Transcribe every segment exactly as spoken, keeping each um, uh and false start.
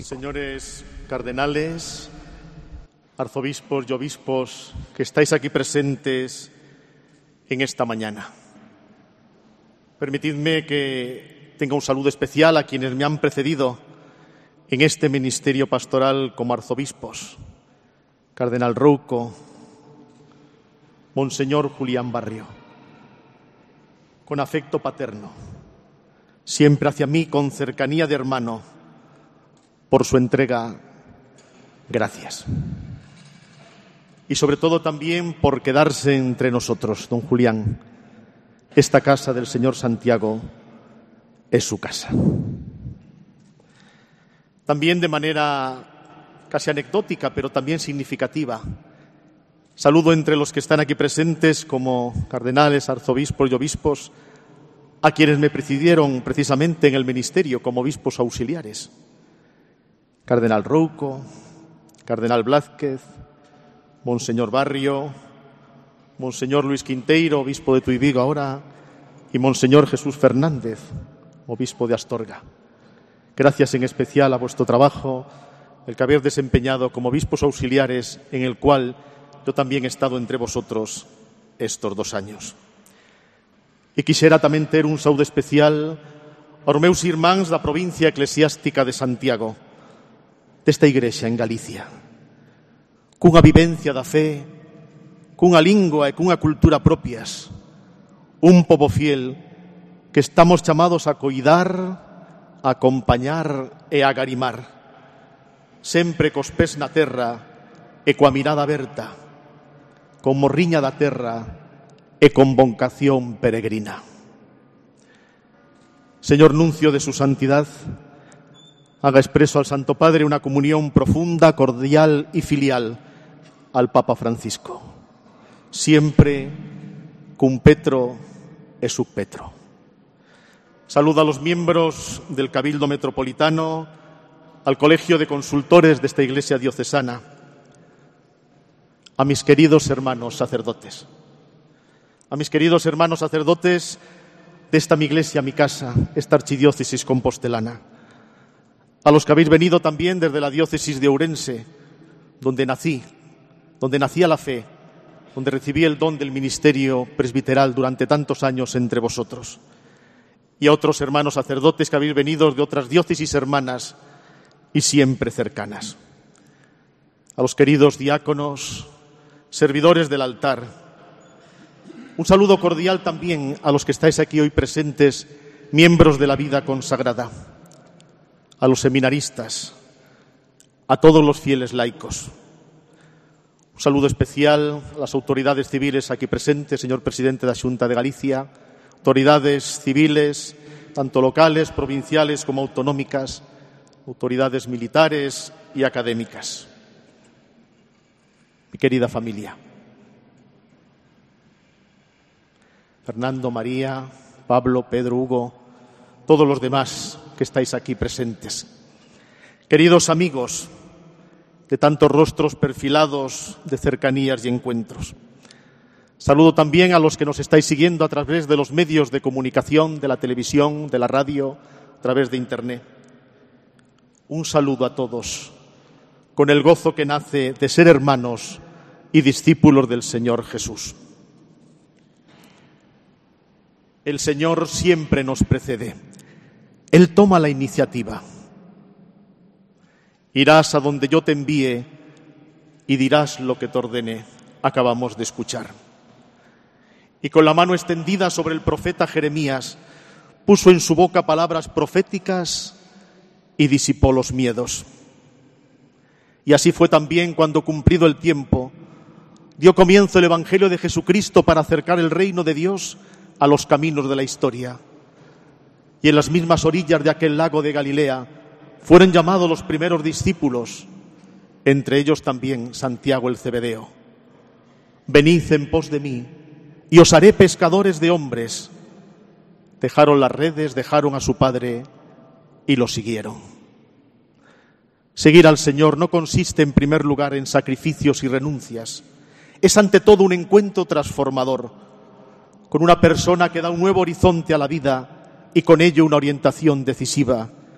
Señores cardenales, arzobispos y obispos que estáis aquí presentes en esta mañana, permitidme que tenga un saludo especial a quienes me han precedido en este ministerio pastoral como arzobispos: Cardenal Rouco, Monseñor Julián Barrio. Con afecto paterno, siempre hacia mí con cercanía de hermano, por su entrega, gracias. Y sobre todo también por quedarse entre nosotros, don Julián. Esta casa del señor Santiago es su casa. También de manera casi anecdótica, pero también significativa, saludo entre los que están aquí presentes como cardenales, arzobispos y obispos a quienes me precedieron precisamente en el ministerio como obispos auxiliares: Cardenal Rouco, Cardenal Blázquez, Monseñor Barrio, Monseñor Luis Quinteiro, obispo de Tui Vigo ahora, y Monseñor Jesús Fernández, obispo de Astorga. Gracias en especial a vuestro trabajo, el que habéis desempeñado como obispos auxiliares, en el cual yo también he estado entre vosotros estos dos años. E quixera tamén ter un saúdo especial aos meus irmáns da provincia eclesiástica de Santiago, desta igrexa en Galicia, cunha vivencia da fe, cunha lingua e cunha cultura propias, un pobo fiel que estamos chamados a coidar, a acompañar e a agarimar, sempre cos pés na terra e coa mirada aberta, con morriña da terra e con vocación peregrina. Señor Nuncio de su Santidad, haga expreso al Santo Padre una comunión profunda, cordial y filial al Papa Francisco, siempre cum Petro e sub Petro. Saludo a los miembros del Cabildo Metropolitano, al Colegio de Consultores de esta Iglesia diocesana, a mis queridos hermanos sacerdotes, a mis queridos hermanos sacerdotes de esta mi iglesia, mi casa, esta archidiócesis compostelana, a los que habéis venido también desde la diócesis de Ourense, donde nací, donde nacía la fe, donde recibí el don del ministerio presbiteral durante tantos años entre vosotros, y a otros hermanos sacerdotes que habéis venido de otras diócesis hermanas y siempre cercanas, a los queridos diáconos, servidores del altar. Un saludo cordial también a los que estáis aquí hoy presentes, miembros de la vida consagrada, a los seminaristas, a todos los fieles laicos. Un saludo especial a las autoridades civiles aquí presentes, señor presidente de la Xunta de Galicia, autoridades civiles, tanto locales, provinciales como autonómicas, autoridades militares y académicas. Mi querida familia, Fernando, María, Pablo, Pedro, Hugo, todos los demás que estáis aquí presentes. Queridos amigos de tantos rostros perfilados de cercanías y encuentros. Saludo también a los que nos estáis siguiendo a través de los medios de comunicación, de la televisión, de la radio, a través de Internet. Un saludo a todos, con el gozo que nace de ser hermanos y discípulos del Señor Jesús. El Señor siempre nos precede. Él toma la iniciativa. Irás a donde yo te envíe y dirás lo que te ordene. Acabamos de escuchar. Y con la mano extendida sobre el profeta Jeremías, puso en su boca palabras proféticas y disipó los miedos. Y así fue también cuando, cumplido el tiempo, dio comienzo el Evangelio de Jesucristo para acercar el reino de Dios a los caminos de la historia. Y en las mismas orillas de aquel lago de Galilea fueron llamados los primeros discípulos, entre ellos también Santiago el Cebedeo. Venid en pos de mí, y os haré pescadores de hombres. Dejaron las redes, dejaron a su padre y lo siguieron. Seguir al Señor no consiste en primer lugar en sacrificios y renuncias. Es ante todo un encuentro transformador con una persona que da un nuevo horizonte a la vida y con ello una orientación decisiva,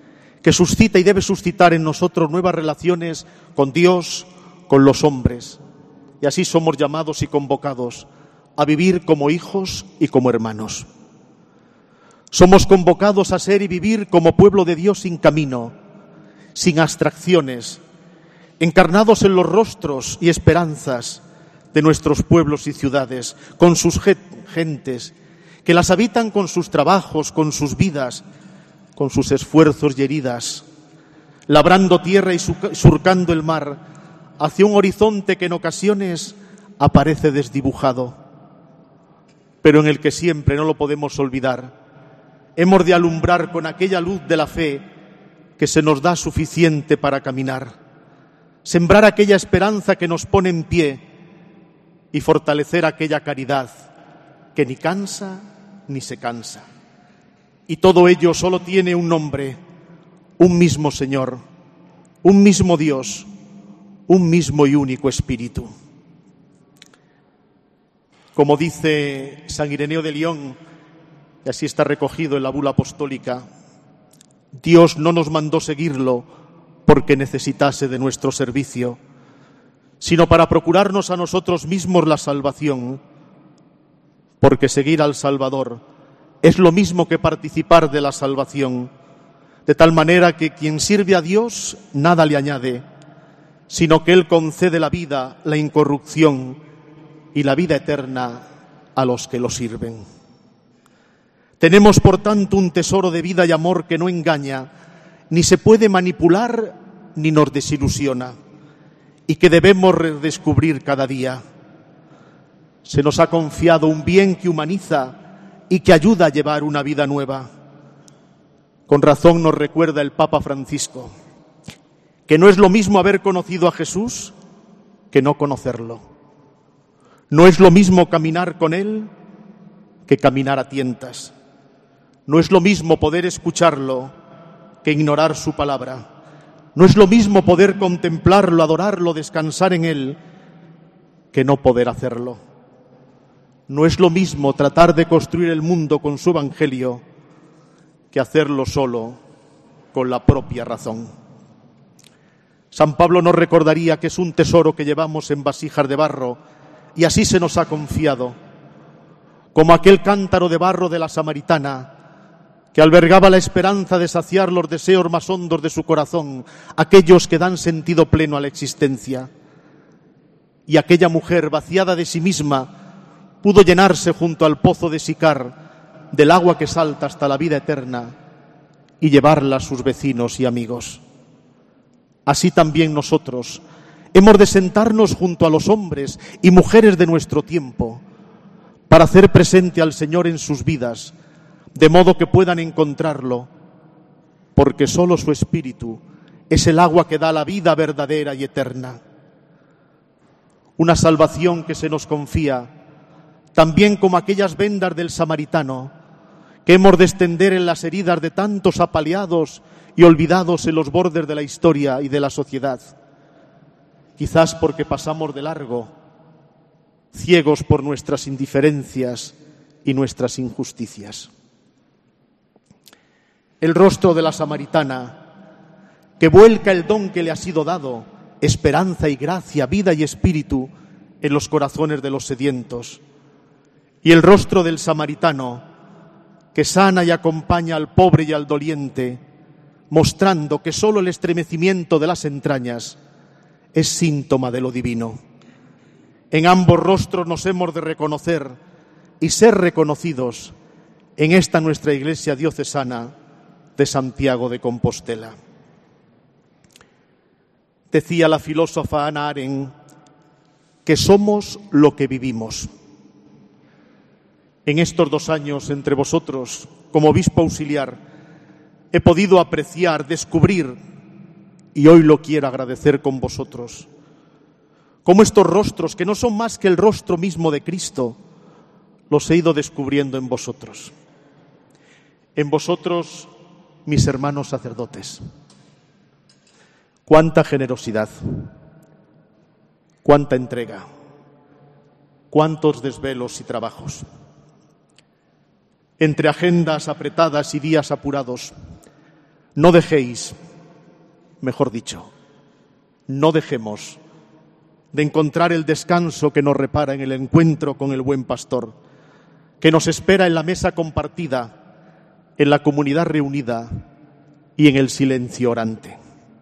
que suscita y debe suscitar en nosotros nuevas relaciones con Dios, con los hombres. Y así somos llamados y convocados a vivir como hijos y como hermanos. Somos convocados a ser y vivir como pueblo de Dios sin camino, sin abstracciones, encarnados en los rostros y esperanzas de nuestros pueblos y ciudades, con sus gentes, que las habitan con sus trabajos, con sus vidas, con sus esfuerzos y heridas, labrando tierra y surcando el mar hacia un horizonte que en ocasiones aparece desdibujado, pero en el que siempre, no lo podemos olvidar, hemos de alumbrar con aquella luz de la fe que se nos da suficiente para caminar, sembrar aquella esperanza que nos pone en pie y fortalecer aquella caridad que ni cansa ni se cansa. Y todo ello solo tiene un nombre, un mismo Señor, un mismo Dios, un mismo y único Espíritu. Como dice San Ireneo de León, y así está recogido en la bula apostólica, Dios no nos mandó seguirlo porque necesitase de nuestro servicio, sino para procurarnos a nosotros mismos la salvación, porque seguir al Salvador es lo mismo que participar de la salvación, de tal manera que quien sirve a Dios nada le añade, sino que Él concede la vida, la incorrupción y la vida eterna a los que lo sirven. Tenemos, por tanto, un tesoro de vida y amor que no engaña, ni se puede manipular ni nos desilusiona, y que debemos redescubrir cada día. Se nos ha confiado un bien que humaniza y que ayuda a llevar una vida nueva. Con razón nos recuerda el Papa Francisco que no es lo mismo haber conocido a Jesús que no conocerlo. No es lo mismo caminar con Él que caminar a tientas. No es lo mismo poder escucharlo que ignorar su palabra. No es lo mismo poder contemplarlo, adorarlo, descansar en Él, que no poder hacerlo. No es lo mismo tratar de construir el mundo con su evangelio que hacerlo solo con la propia razón. San Pablo nos recordaría que es un tesoro que llevamos en vasijas de barro y así se nos ha confiado, como aquel cántaro de barro de la samaritana que albergaba la esperanza de saciar los deseos más hondos de su corazón, aquellos que dan sentido pleno a la existencia. Y aquella mujer, vaciada de sí misma, pudo llenarse junto al pozo de Sicar del agua que salta hasta la vida eterna y llevarla a sus vecinos y amigos. Así también nosotros hemos de sentarnos junto a los hombres y mujeres de nuestro tiempo para hacer presente al Señor en sus vidas, de modo que puedan encontrarlo, porque solo su Espíritu es el agua que da la vida verdadera y eterna. Una salvación que se nos confía, también como aquellas vendas del samaritano, que hemos de extender en las heridas de tantos apaleados y olvidados en los bordes de la historia y de la sociedad. Quizás porque pasamos de largo, ciegos por nuestras indiferencias y nuestras injusticias. El rostro de la samaritana, que vuelca el don que le ha sido dado, esperanza y gracia, vida y espíritu, en los corazones de los sedientos. Y el rostro del samaritano, que sana y acompaña al pobre y al doliente, mostrando que solo el estremecimiento de las entrañas es síntoma de lo divino. En ambos rostros nos hemos de reconocer y ser reconocidos en esta nuestra iglesia diocesana de Santiago de Compostela. Decía la filósofa Hannah Arendt que somos lo que vivimos. En estos dos años entre vosotros, como obispo auxiliar, he podido apreciar, descubrir, y hoy lo quiero agradecer con vosotros, cómo estos rostros, que no son más que el rostro mismo de Cristo, los he ido descubriendo en vosotros. En vosotros, mis hermanos sacerdotes. Cuánta generosidad, cuánta entrega, cuántos desvelos y trabajos. Entre agendas apretadas y días apurados, No dejéis, mejor dicho, no dejemos de encontrar el descanso que nos repara en el encuentro con el buen pastor, que nos espera en la mesa compartida, en la comunidad reunida y en el silencio orante.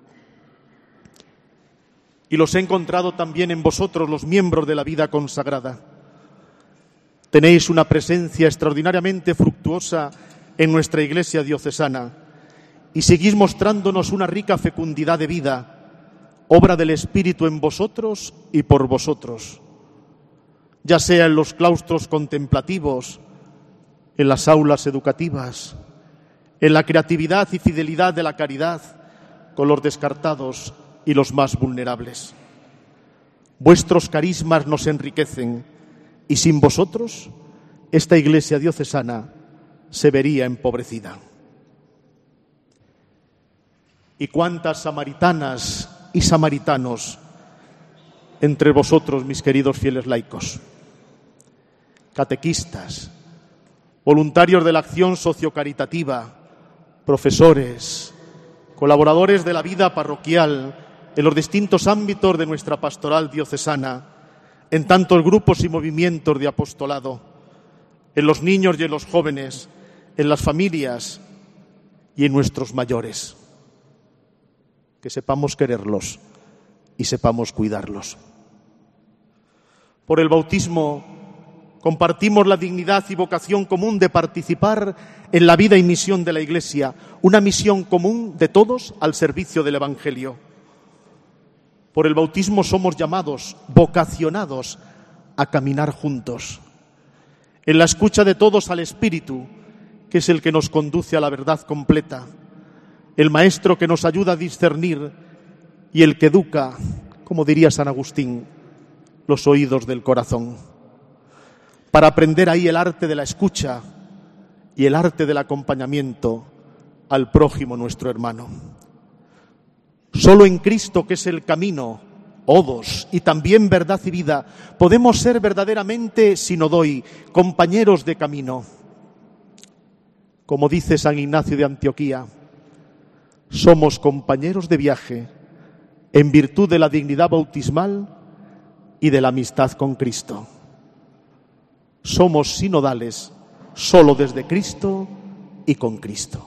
Y los he encontrado también en vosotros, los miembros de la vida consagrada. Tenéis una presencia extraordinariamente fructuosa en nuestra Iglesia diocesana y seguís mostrándonos una rica fecundidad de vida, obra del Espíritu en vosotros y por vosotros, ya sea en los claustros contemplativos, en las aulas educativas, en la creatividad y fidelidad de la caridad con los descartados y los más vulnerables. Vuestros carismas nos enriquecen y sin vosotros esta Iglesia diocesana se vería empobrecida. Y cuántas samaritanas y samaritanos entre vosotros, mis queridos fieles laicos, catequistas, voluntarios de la acción sociocaritativa, profesores, colaboradores de la vida parroquial en los distintos ámbitos de nuestra pastoral diocesana, en tantos grupos y movimientos de apostolado, en los niños y en los jóvenes, en las familias y en nuestros mayores. Que sepamos quererlos y sepamos cuidarlos. Por el bautismo compartimos la dignidad y vocación común de participar en la vida y misión de la Iglesia, una misión común de todos al servicio del Evangelio. Por el bautismo somos llamados, vocacionados a caminar juntos, en la escucha de todos al Espíritu, que es el que nos conduce a la verdad completa, el Maestro que nos ayuda a discernir y el que educa, como diría San Agustín, los oídos del corazón, para aprender ahí el arte de la escucha y el arte del acompañamiento al prójimo, nuestro hermano. Solo en Cristo, que es el camino, odos y también verdad y vida, podemos ser verdaderamente sinodoi, compañeros de camino. Como dice San Ignacio de Antioquía, somos compañeros de viaje en virtud de la dignidad bautismal y de la amistad con Cristo. Somos sinodales solo desde Cristo y con Cristo.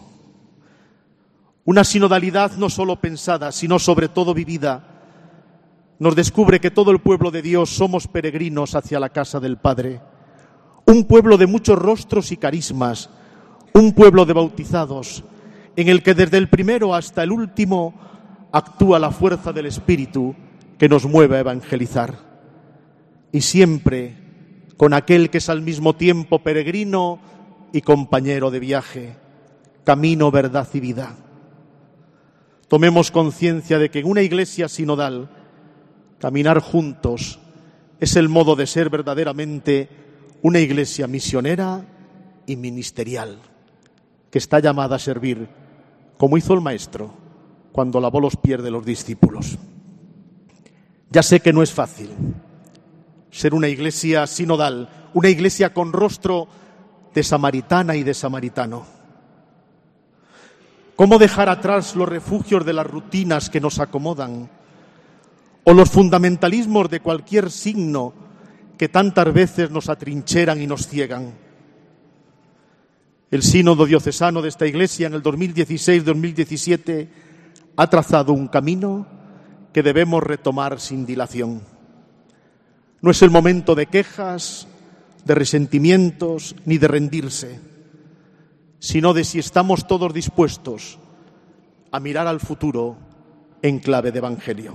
Una sinodalidad no solo pensada, sino sobre todo vivida, nos descubre que todo el pueblo de Dios somos peregrinos hacia la casa del Padre. Un pueblo de muchos rostros y carismas, un pueblo de bautizados, en el que desde el primero hasta el último actúa la fuerza del Espíritu que nos mueve a evangelizar. Y siempre con aquel que es al mismo tiempo peregrino y compañero de viaje, camino, verdad y vida. Tomemos conciencia de que en una Iglesia sinodal, caminar juntos es el modo de ser verdaderamente una Iglesia misionera y ministerial, que está llamada a servir, como hizo el Maestro cuando lavó los pies de los discípulos. Ya sé que no es fácil ser una Iglesia sinodal, una Iglesia con rostro de samaritana y de samaritano. ¿Cómo dejar atrás los refugios de las rutinas que nos acomodan o los fundamentalismos de cualquier signo que tantas veces nos atrincheran y nos ciegan? El sínodo diocesano de esta Iglesia en el dos mil dieciséis dos mil diecisiete ha trazado un camino que debemos retomar sin dilación. No es el momento de quejas, de resentimientos ni de rendirse, sino de si estamos todos dispuestos a mirar al futuro en clave de Evangelio.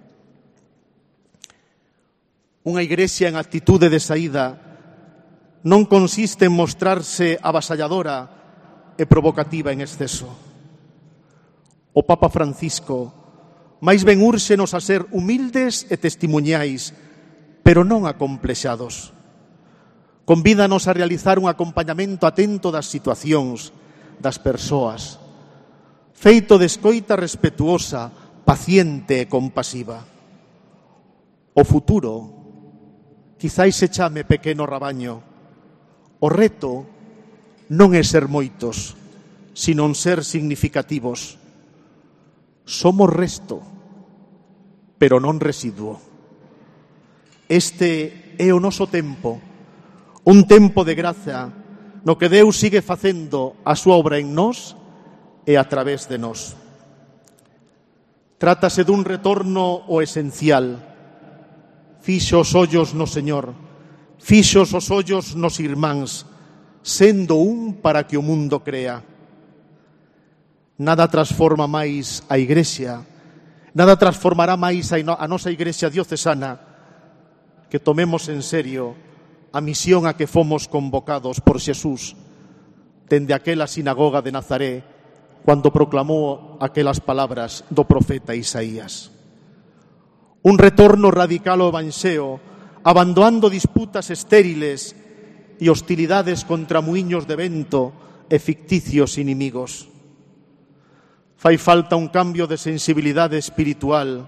Unha Iglesia en actitud de desaída non consiste en mostrarse avasalladora e provocativa en exceso. O Papa Francisco máis ben úrxenos a ser humildes e testimuñais, pero non acomplexados. Convídanos a realizar un acompañamento atento das situacións, das persoas, feito de escoita respetuosa, paciente e compasiva. O futuro quizáis se chame pequeno rabaño. O reto non é ser moitos, sino ser significativos, Somos resto, pero non residuo. Este é o noso tempo, un tempo de graza no que Deus sigue facendo a súa obra en nós e a través de nós. Trátase dun retorno ao esencial. Fixo os ollos no Señor, fixo os ollos nos irmáns, sendo un para que o mundo crea. Nada transforma máis a Igrexa, nada transformará máis a nosa Igrexa diocesana que tomemos en serio a misión a que fomos convocados por Xesús dende aquela sinagoga de Nazaré cando proclamou aquelas palabras do profeta Isaías. Un retorno radical ao Evanxeo, abandonando disputas estériles e hostilidades contra muiños de vento e ficticios inimigos. Fai falta un cambio de sensibilidade espiritual,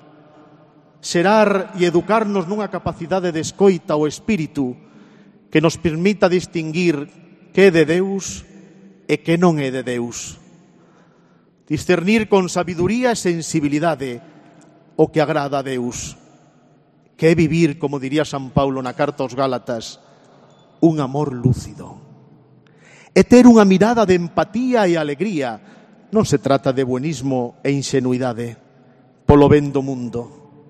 xerar e educarnos nunha capacidade de escoita ao espírito que nos permita distinguir que é de Deus e que non é de Deus. Discernir con sabiduría e sensibilidade o que agrada a Deus, que é vivir, como diría San Paulo na carta aos Gálatas, un amor lúcido. É ter unha mirada de empatía e alegría. Non se trata de buenismo e ingenuidade polo ben do mundo.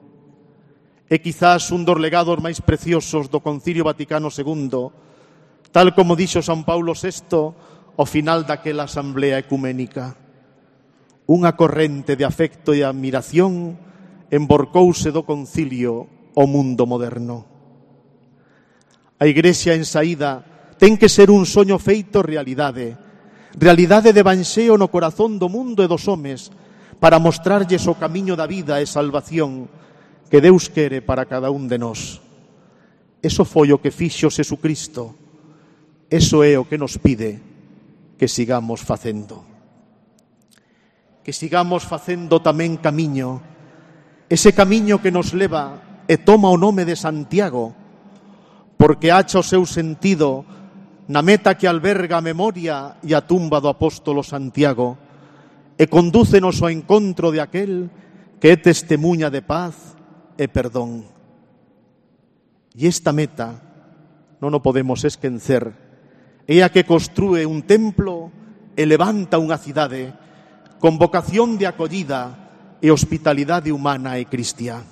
É quizás un dos legados máis preciosos do Concilio Vaticano segundo, tal como dixo San Paulo sexto ao final daquela asamblea ecuménica. Unha corrente de afecto e admiración emborcouse do concilio o mundo moderno. A Igrexa en saída ten que ser un soño feito realidade, realidade de evanxeo no corazón do mundo e dos homes, para mostrarlles o camiño da vida e salvación que Deus quere para cada un de nós. Eso foi o que fixo Xesucristo. Eso é o que nos pide que sigamos facendo. Que sigamos facendo tamén camiño, ese camiño que nos leva e toma o nome de Santiago, porque acha o seu sentido na meta que alberga a memoria e a tumba do apóstolo Santiago e condúcenos ao encontro de aquel que é testemunha de paz e perdón. E esta meta non o podemos esquecer, é a que construe un templo e levanta unha cidade con vocación de acollida e hospitalidade humana e cristiá.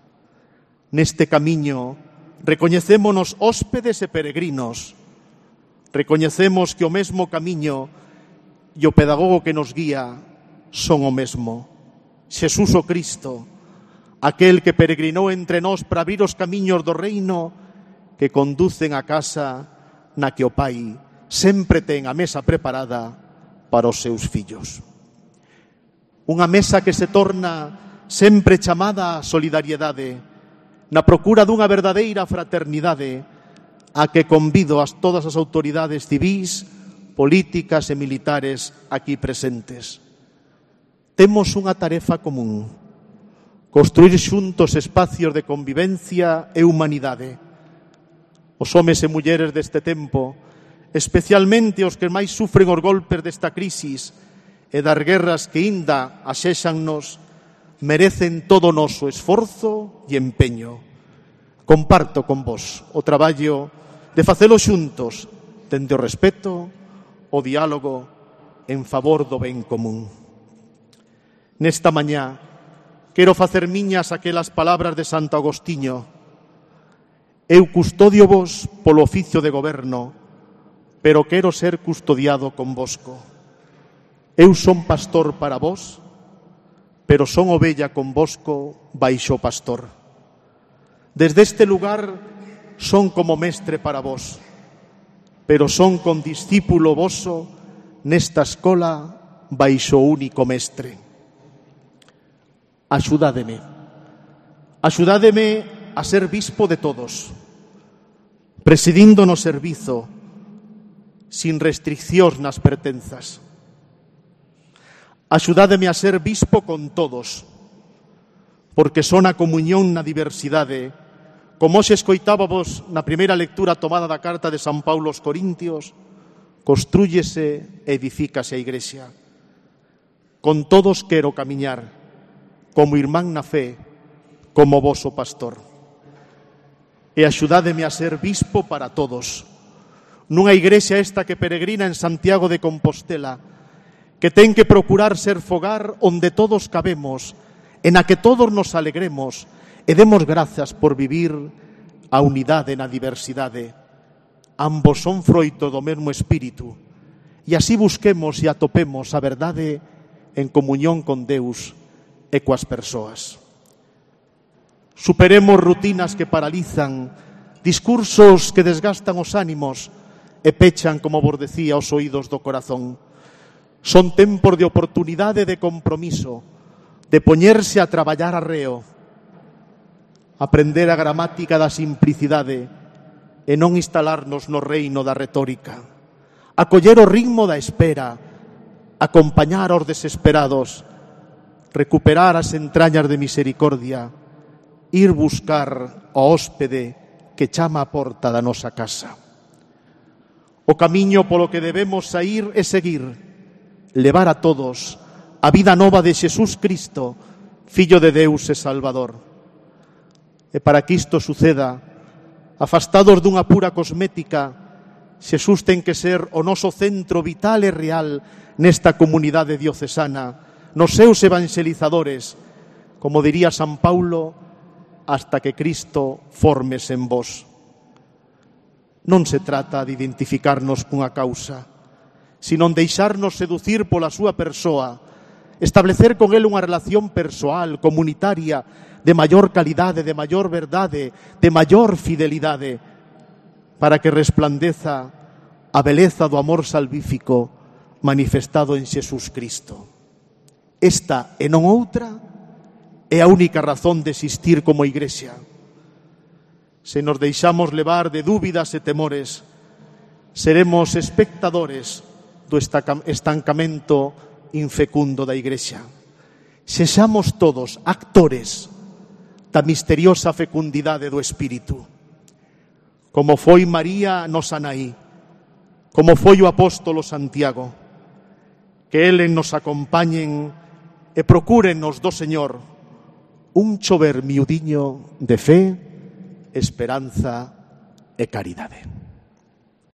Neste camiño recoñecémonos hóspedes e peregrinos. Recoñecemos que o mesmo camiño e o pedagogo que nos guía son o mesmo. Xesús o Cristo, aquel que peregrinou entre nós para abrir os camiños do reino que conducen a casa na que o Pai sempre ten a mesa preparada para os seus fillos. Unha mesa que se torna sempre chamada a solidariedade, na procura dunha verdadeira fraternidade, a que convido a todas as autoridades civís, políticas e militares aquí presentes. Temos unha tarefa común: construir xuntos espacios de convivencia e humanidade. Os homes e mulleres deste tempo, especialmente os que máis sufren os golpes desta crisis e das guerras que inda axéxannos, merecen todo o noso esforzo e empeño. Comparto con vos o traballo de facelo xuntos, dende o respeto, o diálogo, en favor do ben común. Nesta mañá, quero facer miñas aquelas palabras de Santo Agostiño: eu custodio vos polo oficio de goberno, pero quero ser custodiado convosco. Eu son pastor para vos, pero son ovella convosco baixo o pastor. Desde este lugar son como mestre para vos, pero son con discípulo voso nesta escola baixo o único mestre. Axudádeme, axudádeme a ser bispo de todos, presidindo no servizo, sin restriccións nas pertenzas. Axudádeme a ser bispo con todos, porque son a comunión na diversidade, como se escoitábamos na primeira lectura tomada da carta de San Paulo aos Corintios, construyese e edifícase a Igrexa. Con todos quero camiñar, como irmán na fe, como voso pastor. E axudádeme a ser bispo para todos, nunha igrexa esta que peregrina en Santiago de Compostela, que ten que procurar ser fogar onde todos cabemos, en a que todos nos alegremos e demos grazas por vivir a unidade na diversidade. Ambos son froito do mesmo espírito, e así busquemos e atopemos a verdade en comunión con Deus e coas persoas. Superemos rutinas que paralizan, discursos que desgastan os ánimos e pechan, como vos decía, os oídos do corazón. Son tempos de oportunidade e de compromiso, de poñerse a traballar arreo, aprender a gramática da simplicidade e non instalarnos no reino da retórica, acoller o ritmo da espera, acompañar aos desesperados, recuperar as entrañas de misericordia, ir buscar o hóspede que chama a porta da nosa casa. O camiño polo que debemos saír e seguir, levar a todos a vida nova de Xesús Cristo, Fillo de Deus e Salvador. E para que isto suceda, afastados dunha pura cosmética, Xesús ten que ser o noso centro vital e real nesta comunidade diocesana, nos seus evangelizadores, como diría San Paulo, hasta que Cristo formes en vos. Non se trata de identificarnos cunha causa, sino en deixarnos seducir pola súa persoa, establecer con ele unha relación persoal, comunitaria, de maior calidade, de maior verdade, de maior fidelidade, para que resplandeza a beleza do amor salvífico manifestado en Xesús Cristo. Esta e non outra é a única razón de existir como Igrexa. Se nos deixamos levar de dúbidas e temores, seremos espectadores do estancamento infecundo da Igrexa. Sexamos todos actores da misteriosa fecundidade do Espírito. Como foi María nosa nai, como foi o apóstolo Santiago, que eles nos acompañen e procúrenos do Señor un chover miudiño de fe, esperanza e caridade.